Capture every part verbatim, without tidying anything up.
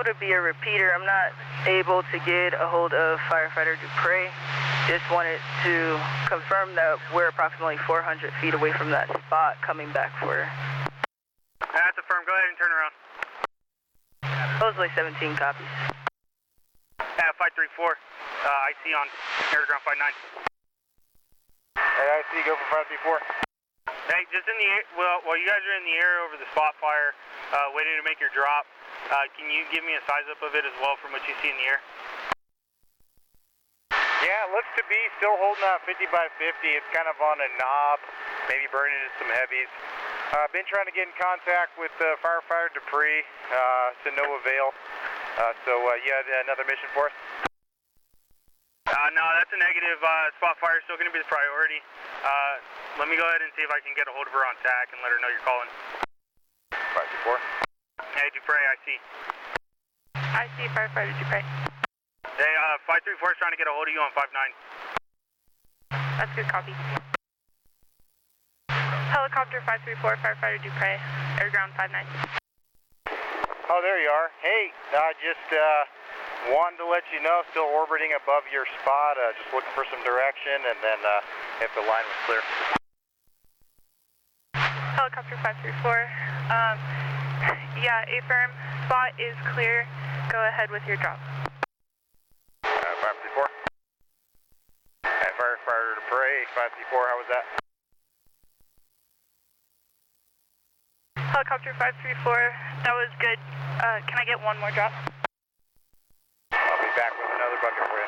able to be a repeater. I'm not able to get a hold of firefighter Dupre. Just wanted to confirm that we're approximately four hundred feet away from that spot coming back for her. That's affirmed. Go ahead and turn around. Supposedly seventeen copies. Yeah, five three four. Uh, I C on air ground five nine. Hey, I C, go for five three four. Hey, just in the air, well, while you guys are in the air over the spot fire, uh, waiting to make your drop, uh, can you give me a size up of it as well from what you see in the air? Yeah, it looks to be still holding that fifty by fifty. It's kind of on a knob, maybe burning into some heavies. I've uh, been trying to get in contact with uh, firefighter Dupree, uh, to no avail. Uh, so, uh, you had another mission for us? Uh, no, that's a negative. Uh, spot fire is still going to be the priority. Uh, let me go ahead and see if I can get a hold of her on T A C and let her know you're calling. five two four. Hey, Dupre, I see. I see firefighter Dupre. Hey, uh, five three four is trying to get a hold of you on five nine. That's good, copy. Helicopter five three four, firefighter Dupre, air ground five nine. Oh, there you are. Hey, I just uh, wanted to let you know, still orbiting above your spot, uh, just looking for some direction, and then uh, if the line was clear. Helicopter five three four. Um, yeah, A-firm, spot is clear. Go ahead with your drop. Uh, five three four. Hey, firefighter Dupre, five three four, how was that? Helicopter five three four, that was good. Uh, can I get one more drop? I'll be back with another bucket for you.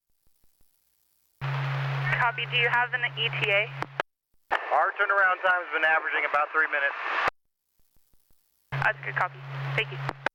Copy, do you have an E T A? Our turnaround time has been averaging about three minutes. That's good, copy. Thank you.